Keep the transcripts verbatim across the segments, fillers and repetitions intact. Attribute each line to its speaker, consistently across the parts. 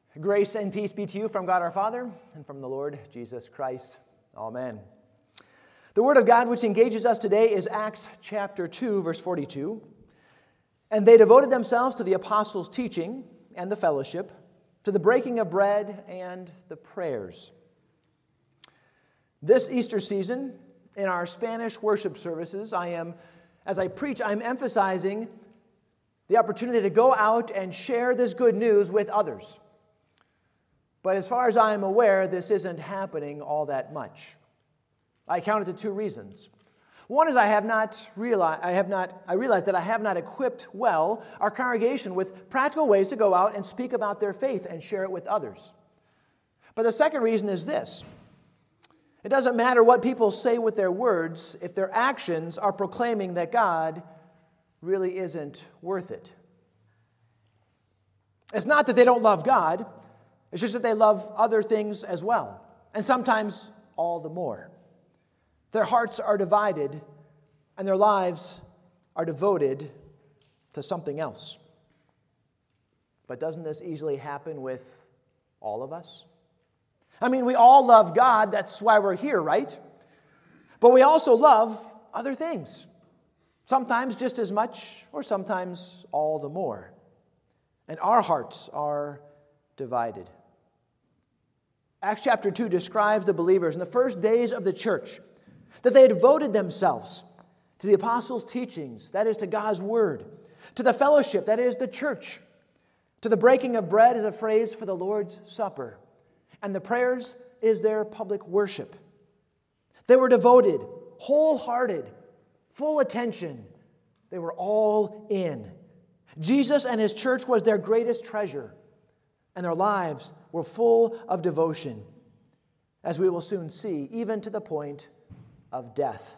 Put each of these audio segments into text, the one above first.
Speaker 1: Grace and peace be to you from God our Father and from the Lord Jesus Christ. Amen. The Word of God which engages us today is Acts chapter two, verse forty-two. And they devoted themselves to the apostles' teaching and the fellowship, to the breaking of bread and the prayers. This Easter season, in our Spanish worship services, I am, as I preach, I'm emphasizing the opportunity to go out and share this good news with others. But as far as I am aware, this isn't happening all that much. I count it to two reasons. One is I have not realized, I have not, I realize that I have not equipped well our congregation with practical ways to go out and speak about their faith and share it with others. But the second reason is this. It doesn't matter what people say with their words if their actions are proclaiming that God really isn't worth it. It's not that they don't love God. It's just that they love other things as well, and sometimes all the more. Their hearts are divided, and their lives are devoted to something else. But doesn't this easily happen with all of us? I mean, we all love God, that's why we're here, right? But we also love other things, sometimes just as much, or sometimes all the more. And our hearts are divided. Acts chapter two describes the believers in the first days of the church, that they had devoted themselves to the apostles' teachings, that is, to God's word, to the fellowship, that is, the church, to the breaking of bread is a phrase for the Lord's Supper, and the prayers is their public worship. They were devoted, wholehearted, full attention. They were all in. Jesus and his church was their greatest treasure, and their lives were full of devotion, as we will soon see, even to the point of death.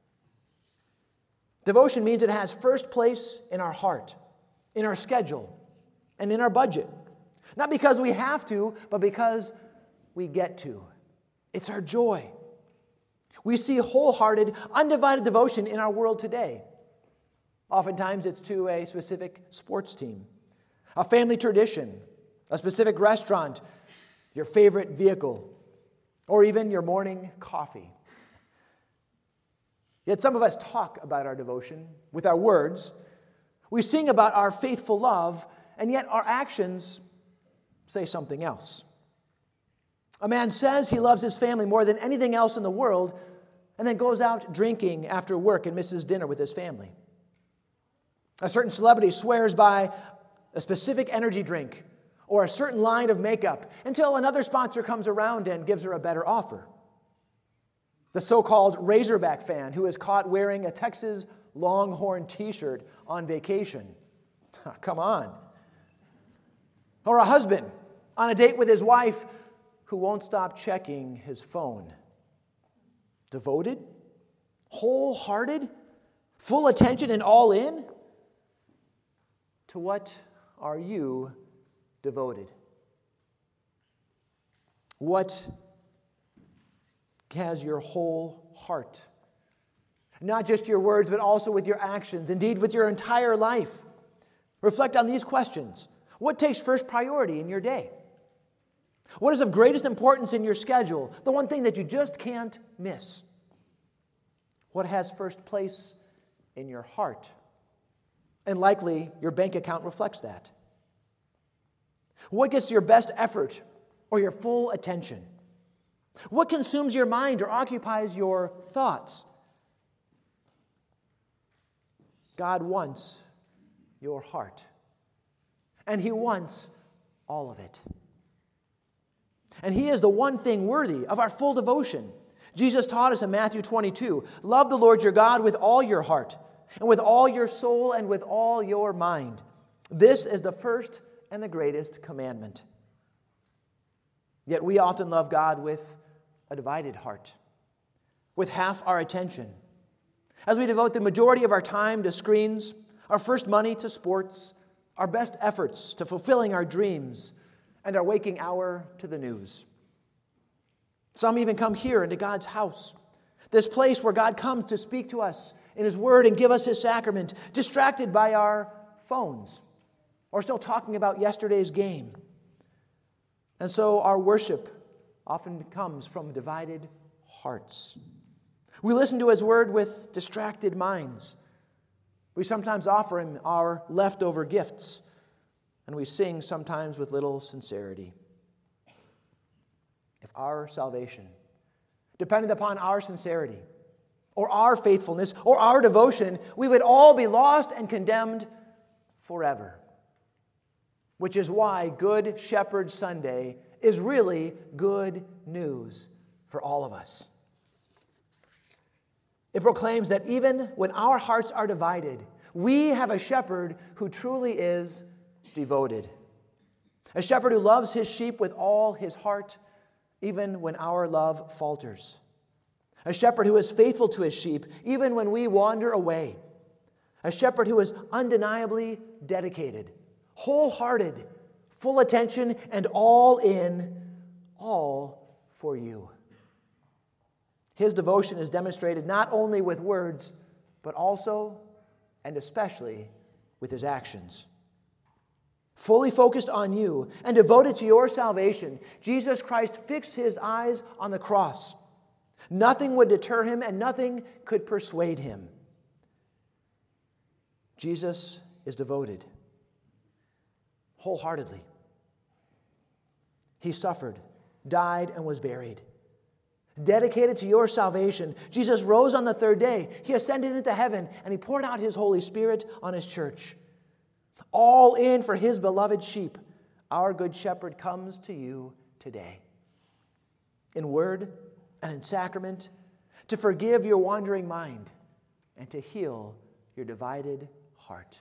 Speaker 1: Devotion means it has first place in our heart, in our schedule, and in our budget. Not because we have to, but because we get to. It's our joy. We see wholehearted, undivided devotion in our world today. Oftentimes it's to a specific sports team, a family tradition, a specific restaurant, your favorite vehicle, or even your morning coffee. Yet some of us talk about our devotion with our words. We sing about our faithful love, and yet our actions say something else. A man says he loves his family more than anything else in the world, and then goes out drinking after work and misses dinner with his family. A certain celebrity swears by a specific energy drink or a certain line of makeup until another sponsor comes around and gives her a better offer. The so-called Razorback fan who is caught wearing a Texas Longhorn t-shirt on vacation. Come on. Or a husband on a date with his wife who won't stop checking his phone. Devoted, wholehearted, full attention and all in? To what are you devoted? What has your whole heart? Not just your words, but also with your actions, indeed with your entire life. Reflect on these questions. What takes first priority in your day? What is of greatest importance in your schedule? The one thing that you just can't miss. What has first place in your heart? And likely your bank account reflects that. What gets your best effort or your full attention? What consumes your mind or occupies your thoughts? God wants your heart. And He wants all of it. And He is the one thing worthy of our full devotion. Jesus taught us in Matthew twenty-two, love the Lord your God with all your heart, and with all your soul, and with all your mind. This is the first and the greatest commandment. Yet we often love God with a divided heart, with half our attention. As we devote the majority of our time to screens, our first money to sports, our best efforts to fulfilling our dreams, and our waking hour to the news. Some even come here into God's house, this place where God comes to speak to us in His Word and give us His sacrament, distracted by our phones, or still talking about yesterday's game. And so our worship often comes from divided hearts. We listen to his word with distracted minds. We sometimes offer him our leftover gifts, and we sing sometimes with little sincerity. If our salvation depended upon our sincerity, or our faithfulness, or our devotion, we would all be lost and condemned forever. Which is why Good Shepherd Sunday is really good news for all of us. It proclaims that even when our hearts are divided, we have a shepherd who truly is devoted. A shepherd who loves his sheep with all his heart, even when our love falters. A shepherd who is faithful to his sheep, even when we wander away. A shepherd who is undeniably dedicated, wholehearted, full attention, and all in, all for you. His devotion is demonstrated not only with words, but also and especially with his actions. Fully focused on you and devoted to your salvation, Jesus Christ fixed his eyes on the cross. Nothing would deter him and nothing could persuade him. Jesus is devoted wholeheartedly. He suffered, died, and was buried. Dedicated to your salvation, Jesus rose on the third day. He ascended into heaven, and he poured out his Holy Spirit on his church. All in for his beloved sheep, our Good Shepherd comes to you today. In word and in sacrament, to forgive your wandering mind and to heal your divided heart.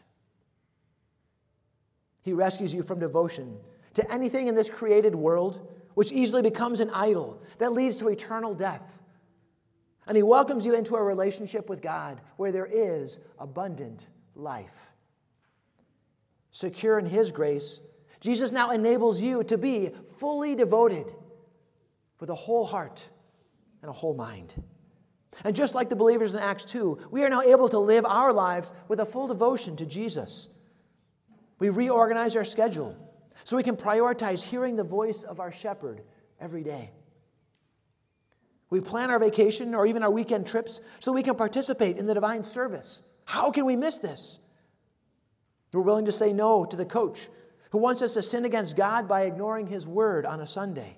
Speaker 1: He rescues you from devotion to anything in this created world which easily becomes an idol that leads to eternal death. And he welcomes you into a relationship with God where there is abundant life. Secure in his grace, Jesus now enables you to be fully devoted with a whole heart and a whole mind. And just like the believers in Acts two, we are now able to live our lives with a full devotion to Jesus. We reorganize our schedule so we can prioritize hearing the voice of our shepherd every day. We plan our vacation or even our weekend trips so we can participate in the divine service. How can we miss this? We're willing to say no to the coach who wants us to sin against God by ignoring his word on a Sunday.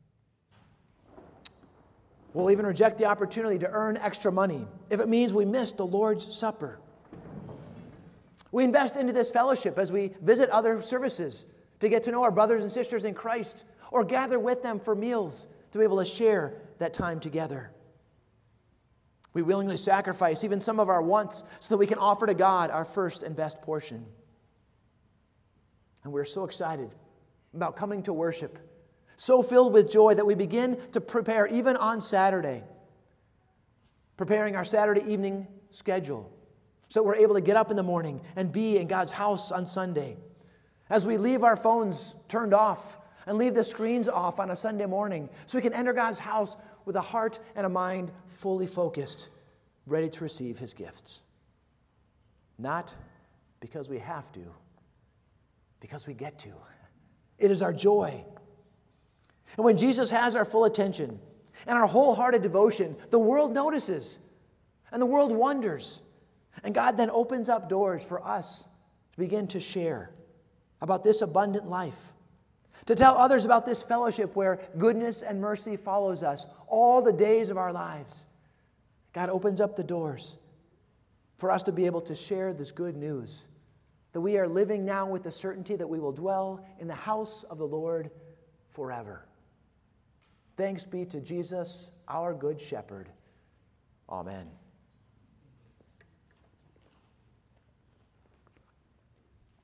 Speaker 1: We'll even reject the opportunity to earn extra money if it means we miss the Lord's Supper. We invest into this fellowship as we visit other services to get to know our brothers and sisters in Christ, or gather with them for meals to be able to share that time together. We willingly sacrifice even some of our wants so that we can offer to God our first and best portion. And we're so excited about coming to worship, so filled with joy that we begin to prepare even on Saturday, preparing our Saturday evening schedule so that we're able to get up in the morning and be in God's house on Sunday. As we leave our phones turned off and leave the screens off on a Sunday morning so we can enter God's house with a heart and a mind fully focused, ready to receive his gifts. Not because we have to, because we get to. It is our joy. And when Jesus has our full attention and our wholehearted devotion, the world notices and the world wonders. And God then opens up doors for us to begin to share about this abundant life, to tell others about this fellowship where goodness and mercy follows us all the days of our lives. God opens up the doors for us to be able to share this good news, that we are living now with the certainty that we will dwell in the house of the Lord forever. Thanks be to Jesus, our Good Shepherd. Amen.